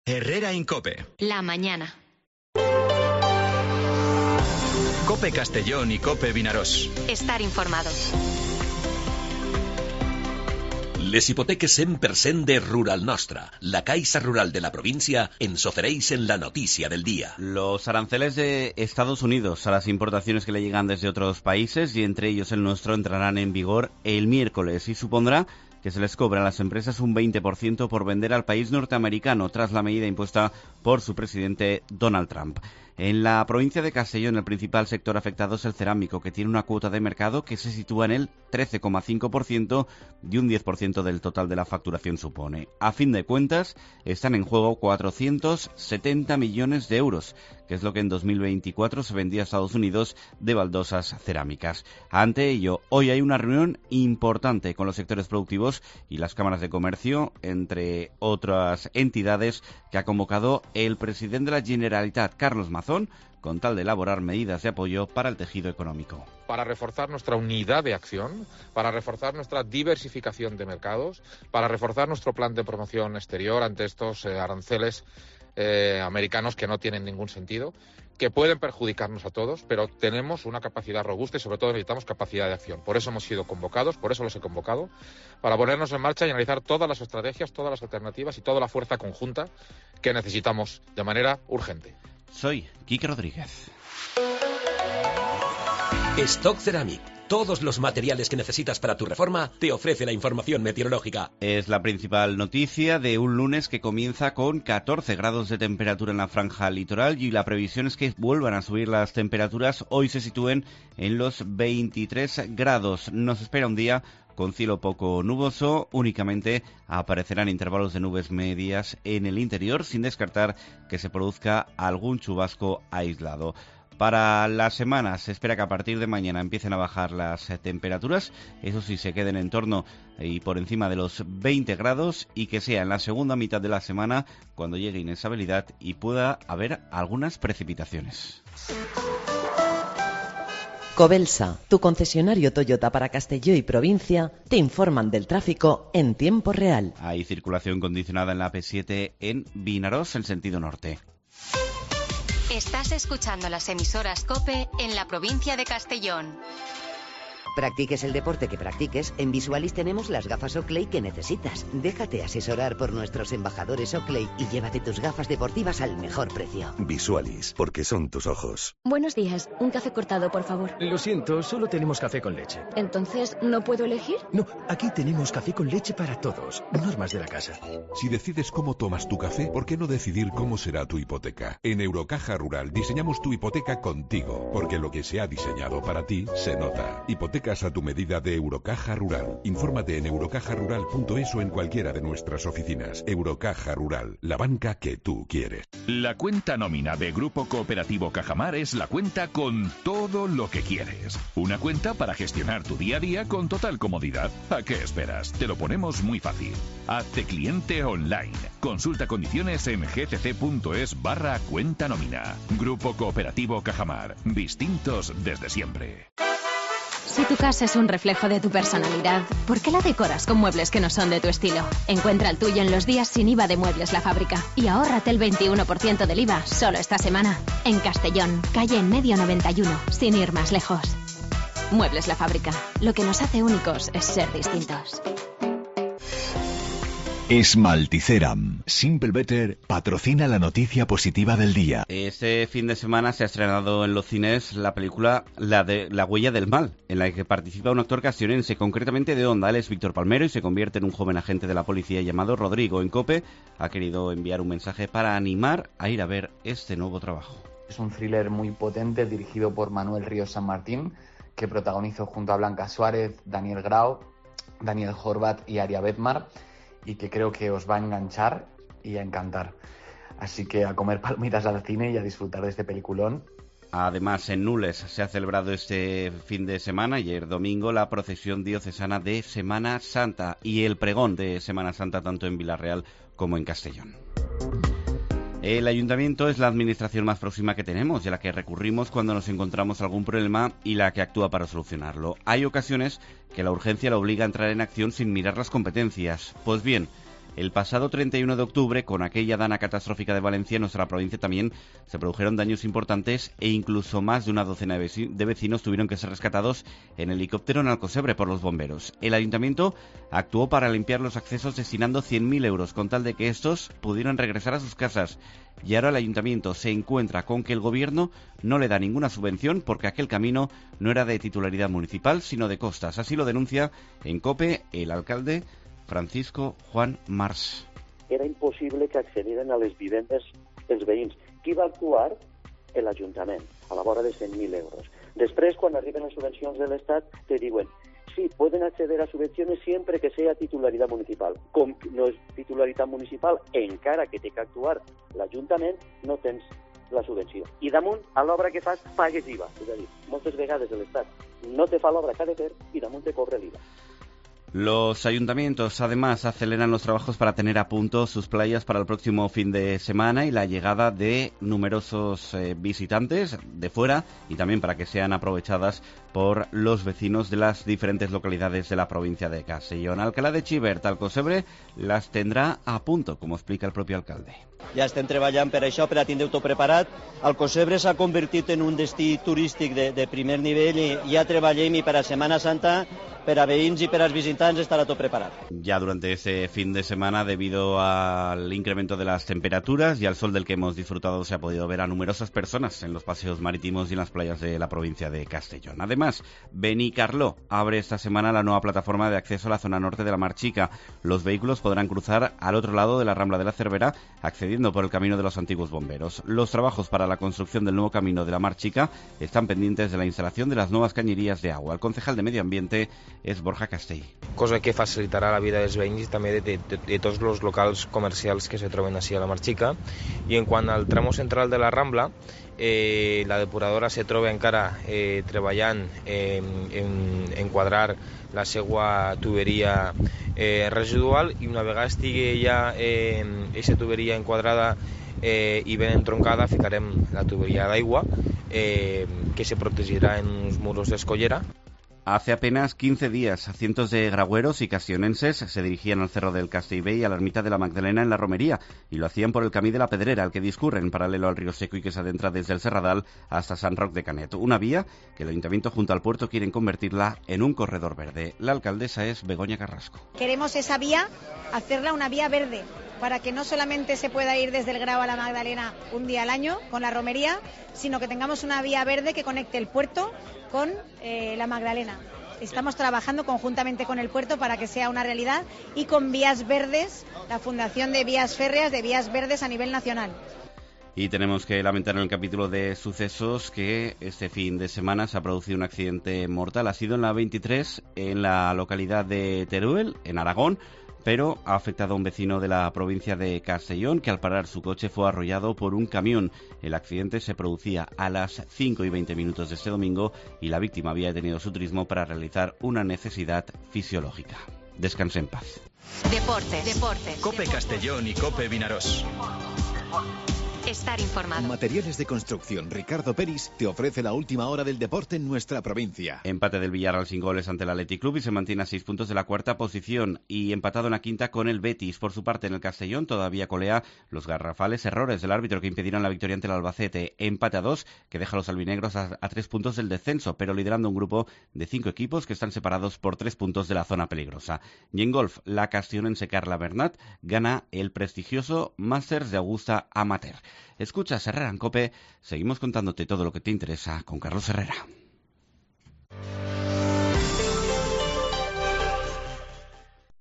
Herrera Incope. La mañana. Cope Castellón y Cope Vinaròs. Estar informado. Les hipoteques 100% de Rural Nostra, la Caixa Rural de la provincia, ens ofereix en la noticia del día. Los aranceles de Estados Unidos a las importaciones que le llegan desde otros países, y entre ellos el nuestro, entrarán en vigor el miércoles y supondrá que se les cobra a las empresas un 20% por vender al país norteamericano, tras la medida impuesta por su presidente Donald Trump. En la provincia de Castellón, el principal sector afectado es el cerámico, que tiene una cuota de mercado que se sitúa en el 13,5% y un 10% del total de la facturación supone. A fin de cuentas, están en juego 470 millones de euros, que es lo que en 2024 se vendía a Estados Unidos de baldosas cerámicas. Ante ello, hoy hay una reunión importante con los sectores productivos y las cámaras de comercio, entre otras entidades, que ha convocado el presidente de la Generalitat, Carlos Mazón, con tal de elaborar medidas de apoyo para el tejido económico. Para reforzar nuestra unidad de acción, para reforzar nuestra diversificación de mercados, para reforzar nuestro plan de promoción exterior ante estos aranceles americanos que no tienen ningún sentido, que pueden perjudicarnos a todos, pero tenemos una capacidad robusta y sobre todo necesitamos capacidad de acción. Por eso hemos sido convocados, por eso los he convocado, para ponernos en marcha y analizar todas las estrategias, todas las alternativas y toda la fuerza conjunta que necesitamos de manera urgente. Soy Quique Rodríguez. Stock Ceramic. Todos los materiales que necesitas para tu reforma te ofrece la información meteorológica. Es la principal noticia de un lunes que comienza con 14 grados de temperatura en la franja litoral, y la previsión es que vuelvan a subir las temperaturas. Hoy se sitúen en los 23 grados. Nos espera un día con cielo poco nuboso, únicamente aparecerán intervalos de nubes medias en el interior, sin descartar que se produzca algún chubasco aislado. Para la semana se espera que a partir de mañana empiecen a bajar las temperaturas, eso sí, se queden en torno y por encima de los 20 grados, y que sea en la segunda mitad de la semana cuando llegue inestabilidad y pueda haber algunas precipitaciones. Cobelsa, tu concesionario Toyota para Castelló y provincia, te informan del tráfico en tiempo real. Hay circulación condicionada en la AP7 en Vinaròs, en sentido norte. Estás escuchando las emisoras COPE en la provincia de Castellón. Practiques el deporte que practiques, en Visualis tenemos las gafas Oakley que necesitas. Déjate asesorar por nuestros embajadores Oakley y llévate tus gafas deportivas al mejor precio. Visualis, porque son tus ojos. Buenos días, un café cortado, por favor. Lo siento, solo tenemos café con leche. ¿Entonces no puedo elegir? No, aquí tenemos café con leche para todos, normas de la casa. Si decides cómo tomas tu café, ¿por qué no decidir cómo será tu hipoteca? En Eurocaja Rural diseñamos tu hipoteca contigo, porque lo que se ha diseñado para ti se nota. Hipotecas a tu medida de Eurocaja Rural. Infórmate en eurocajarural.es o en cualquiera de nuestras oficinas. Eurocaja Rural, la banca que tú quieres. La cuenta nómina de Grupo Cooperativo Cajamar es la cuenta con todo lo que quieres. Una cuenta para gestionar tu día a día con total comodidad. ¿A qué esperas? Te lo ponemos muy fácil. Hazte cliente online. Consulta condiciones en gcc.es/cuenta nómina. Grupo Cooperativo Cajamar. Distintos desde siempre. Si tu casa es un reflejo de tu personalidad, ¿por qué la decoras con muebles que no son de tu estilo? Encuentra el tuyo en los días sin IVA de Muebles La Fábrica y ahórrate el 21% del IVA solo esta semana. En Castellón, calle En Medio 91, sin ir más lejos. Muebles La Fábrica. Lo que nos hace únicos es ser distintos. Esmalticeram, Simple Better, patrocina la noticia positiva del día. Este fin de semana se ha estrenado en los cines la película La huella del mal, en la que participa un actor castellonense, concretamente de Onda. Él es Víctor Palmero y se convierte en un joven agente de la policía llamado Rodrigo. En COPE ha querido enviar un mensaje para animar a ir a ver este nuevo trabajo. Es un thriller muy potente dirigido por Manuel Ríos San Martín, que protagonizó junto a Blanca Suárez, Daniel Grau, Daniel Horvat y Aria Bedmar, y que creo que os va a enganchar y a encantar. Así que a comer palomitas al cine y a disfrutar de este peliculón. Además, en Nules se ha celebrado este fin de semana, ayer domingo, la procesión diocesana de Semana Santa y el pregón de Semana Santa tanto en Villarreal como en Castellón. El ayuntamiento es la administración más próxima que tenemos y a la que recurrimos cuando nos encontramos algún problema y la que actúa para solucionarlo. Hay ocasiones que la urgencia la obliga a entrar en acción sin mirar las competencias. Pues bien, El pasado 31 de octubre, con aquella dana catastrófica de Valencia, en nuestra provincia también se produjeron daños importantes e incluso más de una docena de vecinos tuvieron que ser rescatados en helicóptero en Alcocebre por los bomberos. El ayuntamiento actuó para limpiar los accesos destinando 100.000 euros con tal de que estos pudieran regresar a sus casas. Y ahora el ayuntamiento se encuentra con que el gobierno no le da ninguna subvención porque aquel camino no era de titularidad municipal, sino de costas. Así lo denuncia en COPE el alcalde Francisco Juan Mars. Era impossible que accedieran a les vivendes els veïns. Qui va actuar? L'Ajuntament, a la vora de 100.000 euros. Després, quan arriben les subvencions de l'Estat, te diuen sí, pueden acceder a subvenciones siempre que sea titularidad municipal. Com no és titularitat municipal, encara que té que actuar l'Ajuntament, no tens la subvenció. I damunt, a l'obra que fas, pagues IVA. És a dir, moltes vegades l'Estat no te fa l'obra que ha de fer i damunt te cobra l'IVA. Los ayuntamientos además aceleran los trabajos para tener a punto sus playas para el próximo fin de semana y la llegada de numerosos visitantes de fuera y también para que sean aprovechadas por los vecinos de las diferentes localidades de la provincia de Castellón. Alcalá de Xivert, Alcocebre, las tendrá a punto, como explica el propio alcalde. Ja estem treballant per això, per a tindre tot preparat. Alcocebre s'ha convertit en un destí turístic de primer nivell i ja treballem i per a Setmana Santa, per a veïns i per als visitants estarà tot preparat. Ya durante ese fin de semana, debido al incremento de las temperaturas y al sol del que hemos disfrutado, se ha podido ver a numerosas personas en los paseos marítimos y en las playas de la provincia de Castellón. Además, Benicarló abre esta semana la nueva plataforma de acceso a la zona norte de la Mar Chica. Los vehículos podrán cruzar al otro lado de la Rambla de la Cervera, accediendo por el camino de los antiguos bomberos. Los trabajos para la construcción del nuevo camino de la Mar Chica están pendientes de la instalación de las nuevas cañerías de agua. El concejal de Medio Ambiente és Borja Castell. Cosa que facilitarà la vida dels veïns i també de tots els locals comercials que se troben així a la Mar Chica. I en quant al tramo central de la Rambla, la depuradora se troba encara treballant en quadrar la seva tuberia residual i una vegada estigui ja aquesta tuberia enquadrada i ben entroncada, ficarem la tuberia d'aigua que se protegirà en uns muros d'escollera. Hace apenas 15 días, cientos de gragüeros y castionenses se dirigían al Cerro del Castellbell y a la Ermita de la Magdalena en la Romería, y lo hacían por el Camí de la Pedrera, el que discurre en paralelo al río Seco y que se adentra desde el Serradal hasta San Roc de Canet. Una vía que el Ayuntamiento junto al puerto quieren convertirla en un corredor verde. La alcaldesa es Begoña Carrasco. Queremos esa vía, hacerla una vía verde, para que no solamente se pueda ir desde el Grao a la Magdalena un día al año con la romería, sino que tengamos una vía verde que conecte el puerto con la Magdalena. Estamos trabajando conjuntamente con el puerto para que sea una realidad y con vías verdes, la Fundación de Vías Férreas de Vías Verdes a nivel nacional. Y tenemos que lamentar en el capítulo de sucesos que este fin de semana se ha producido un accidente mortal. Ha sido en la 23 en la localidad de Teruel, en Aragón, pero ha afectado a un vecino de la provincia de Castellón que al parar su coche fue arrollado por un camión. El accidente se producía a las 5:20 de este domingo y la víctima había detenido su turismo para realizar una necesidad fisiológica. Descanse en paz. Deportes. COPE Castellón y COPE Vinaroz. Estar informado. Materiales de construcción Ricardo Peris te ofrece la última hora del deporte en nuestra provincia. Empate del Villarreal sin goles ante el Athletic Club y se mantiene a 6 puntos de la cuarta posición y empatado en la quinta con el Betis. Por su parte, en el Castellón todavía colea los garrafales errores del árbitro que impidieron la victoria ante el Albacete. Empate a 2 que deja a los albinegros a 3 puntos del descenso, pero liderando un grupo de 5 equipos que están separados por 3 puntos de la zona peligrosa. Y en golf, la castellonense Carla Bernat gana el prestigioso Masters de Augusta Amateur. Escucha Herrera en COPE, seguimos contándote todo lo que te interesa con Carlos Herrera.